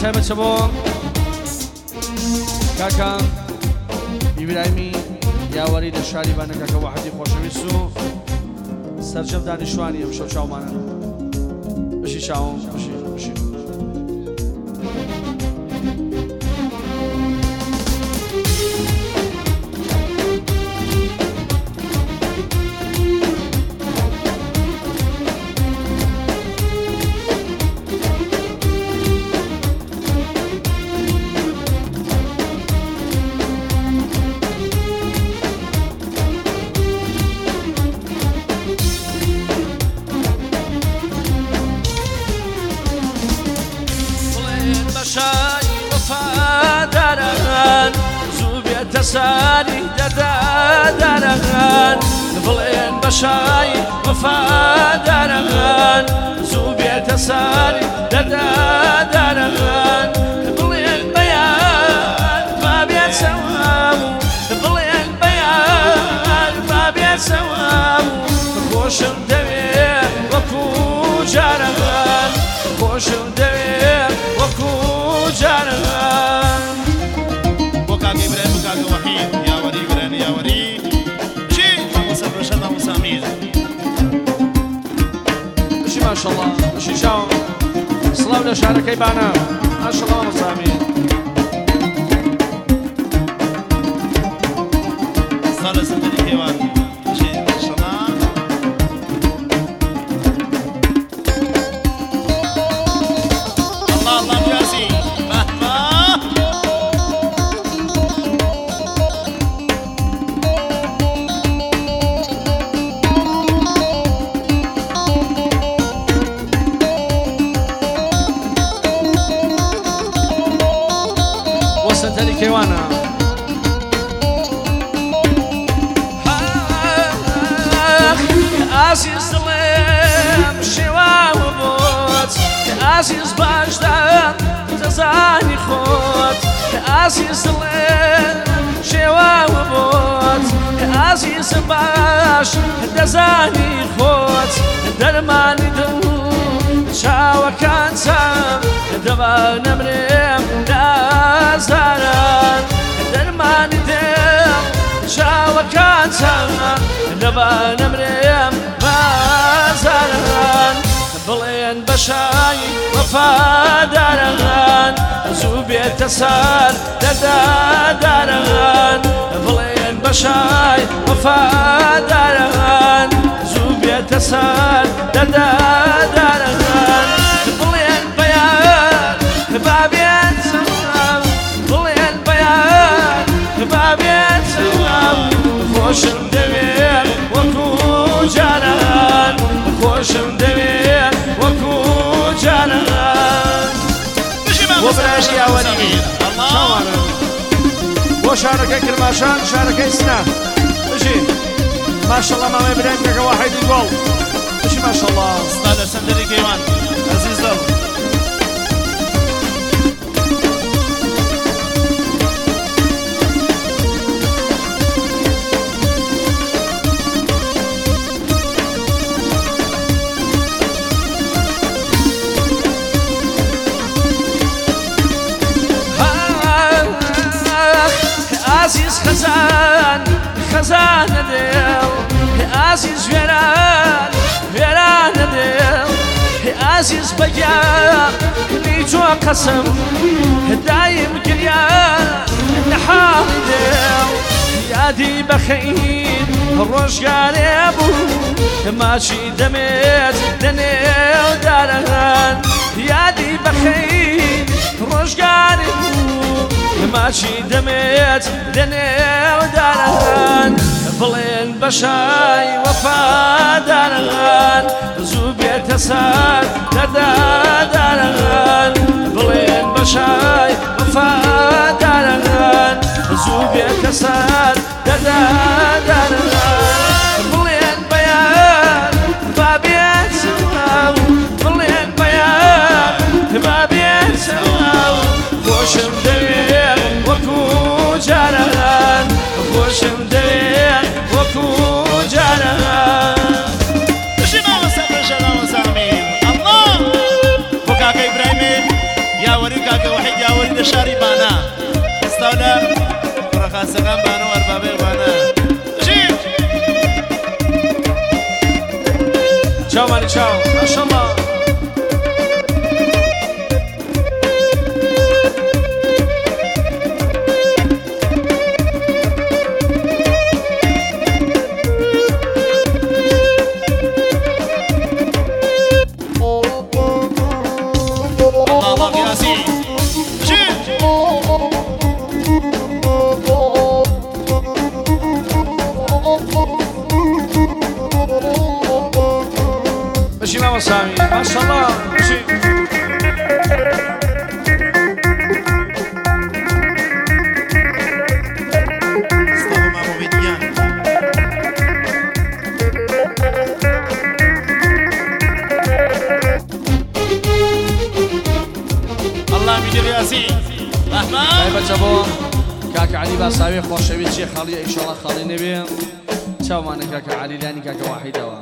تایبەتە بۆ کاکە ئیبراهیمی یاوەری لە شاری بانە کاکە وەحەدی خۆشەویست و سەرجەم دانیشتوانی ئەم شەو چاومانە بشی چاوم بشی تساني ددادرغان بلين بشاي وفادرغان زوبي تساني ددادرغان بلين بيان ما بيتسوام بلين بيان ما بيتسوام خوشم دوي وكو جارغان خوشم دوي وكو جارغان ما شاء الله ماشي شاو صلاة شاركي بانا ما شاء الله مصامين صلاة سندري كيوان ماشي ما شاء الله الله الله جاسي مهما سنتري كيوانا عزيز ظلم شوا وبوت عزيز باجدان تزاني خوت عزيز ظلم شوا وبوت عزيز باش تزاني خوت درماني دو شاوة كان سام دبا نمرم نازاران درماني دم شاوة كان سام دبا نمرم نازاران بلين بشاي وفاداران زوبي تسار دداداران بلين بشاي وفاداران زوبي تسار دداداران بلين بيان بابين سوام بلين بيان بابين سوام خوشم دوير وكو جانان خوشم دوير وكو جانان وبراش يا ولي الله وشاركي كرماشان شاركي سنة ماشي ما شاء الله ما ابراهيم كاكا واحد يقول ماشي ما شاء الله صلاة سندري كيوان عزيز الله عزيز خزان خزان دل عزيز فيران فيران دل عزيز بيا ليجو قسم دايم كليان نحال دل يادي بخير الرجال ابو ماشي دمت دنيو داران يادي بخير الرجال ماشي دمت دنيو داران بلين بشاي وفاداران زوبي تسار دداداران بلين بشاي وفاداران زوبي تسار دداداران بلين بيان بابين سواو بلين بيان بابين سواو خوشم دوير وكو جاران خوشم دوير وكو جاران ماشي ما وصل الله فوق كاكا إبراهيم يا وري كاكا كاكا ورخاصة بانو أربابي وانا جيب تشاو ماني تشاو ما شاء الله ماشي ماما سامي ما شاء الله ماشي استوى مع موفيديان الله ميدير ياسين رحمن طيب تشابو كاكا علي باساوي خوشوي شي خالي ان شاء الله خالي نبي تشاو ماني كاكا علي لاني كاكا واحد هوا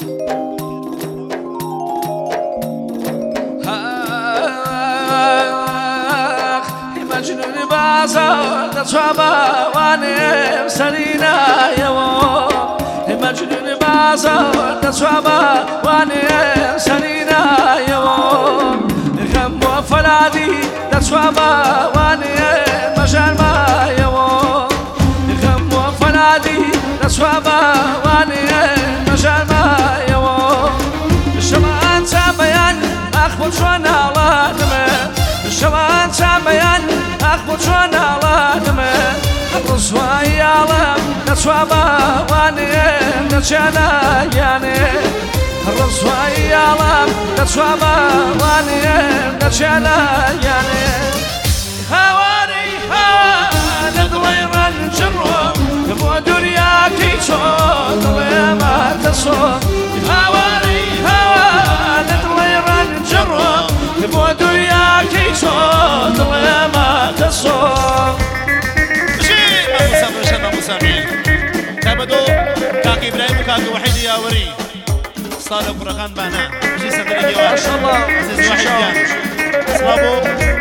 مجنون بازار تشابا واني سرينا يوم مجنون بازار تشابا واني سرينا يوم غم وفلادي تشابا واني مجال ما يوم غم وفلادي تشابا واني مجال ما يوم الشمان ساميان اخبط شوانا الله نمي الشمان ساميان أخبط شوانا الله نمي الرسوا يالم نتشوابا واني نتشانا يعني الرسوا يالم نتشوابا واني نتشانا يعني هواني ندويرا نجرو نبو دنيا كيتشو ضلي ما تصو هواني ندويرا نجرو نبو دنيا كيتشو ضلي ما تصو كابدو كاك إبراهيم وكاك وحيد ياوري صالح برقان بانا مشي سفري ما شاء الله عزيز وحيد يان صلابو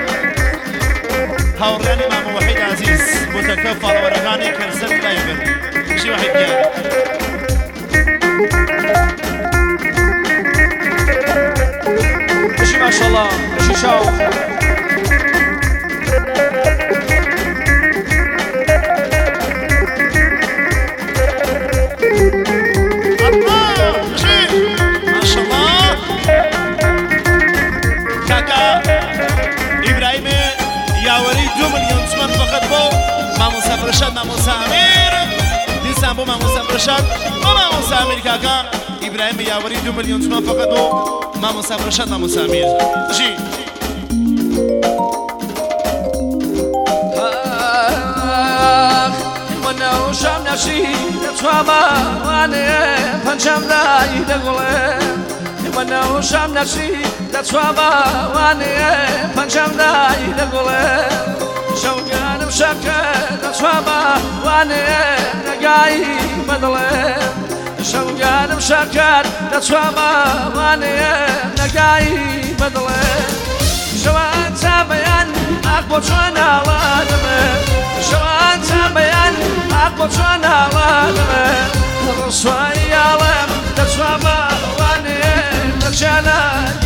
هاوراني مام وحيد عزيز متكفل ورقاني كرسل لايفر مشي وحيد يان مشي ما شاء الله مشي شاو رشاد ماموسا امیر دیسان بو ماموسا رشاد و ماموسا امیر کاکا ابراهیم یاوری 2 میلیون تومان فقط بو ماموسا رشاد ماموسا امیر جی وانا وشام نشي تشوابا وانا فنشام لاي دغله وانا وشام نشي تشوابا وانا فنشام لاي دغله شوقان مشكل تشوابا وانا نقاي بدله شوقان مشكل تشوابا وانا نقاي بدله شوان سابيان اخبط شوانا وادمه شوان سابيان اخبط شوانا وادمه الرسوا يالم تشوابا وانا نقشانا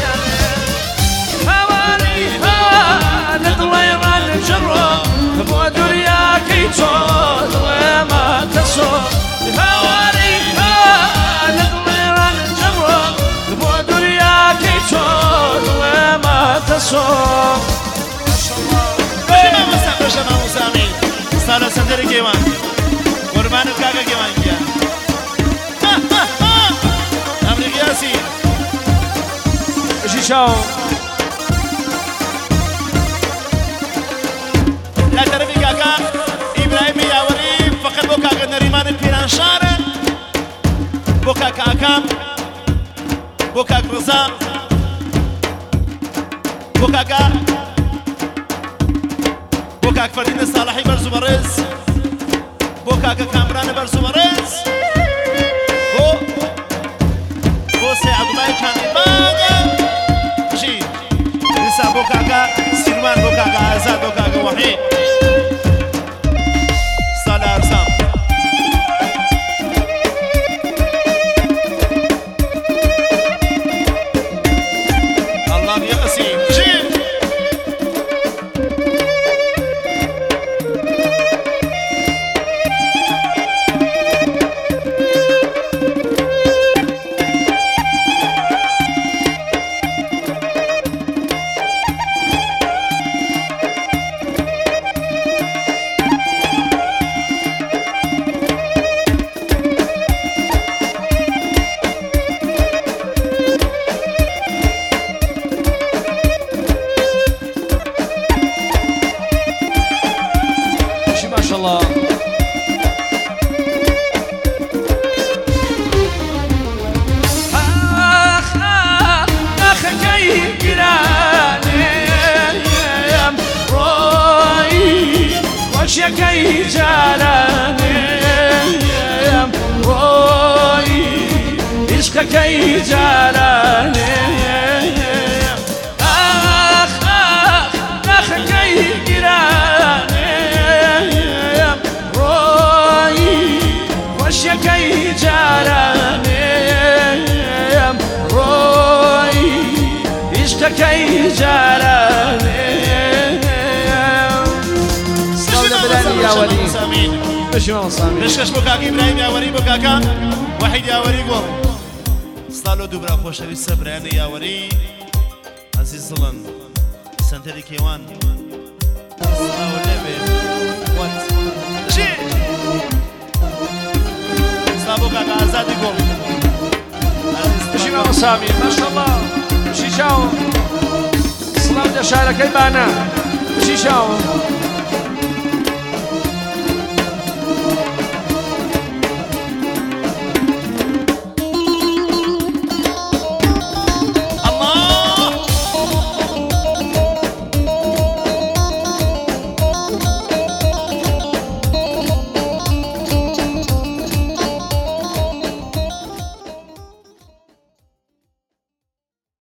هواني نطليران جرو بو دنيا كيتو ما تصو هواني نطليران جرو بو دنيا كيتو ما تصو سالا سندري كيوان قربان كاكا كيوان يا امريكا ياسين مشي شاو لا تربي كاكا ابراهيم ياوري فقط بو كاكا نريمان البيرانشار بو كاكا اكام بو كاكا رزا بو كاكا بوكاك فردين الصالحي برزو برز بوكاك كامران برزو برز بو سعد الله كان باغا جي لسا بوكاكا سلمان بوكاكا عزاد بوكاكا وحيد شاء الله شكي جالاني روي عشقكي جالاني آخ كي جراني روي وشكي جالاني روي عشقكي جالاني يا ولي بشو صامي ليش بوكاكي ابراهيم يا ولي بوكاكا وحيد يا ولي قول صالو دوبرا خوشوي سبراني يا ولي عزيز ظلن سنتري كيوان صلاو اللعبة وات جي صلاو بوكاكا ازادي قول بشو صامي ما شاء الله بشي شاو صلاو دشارة كيبانا بشي شاو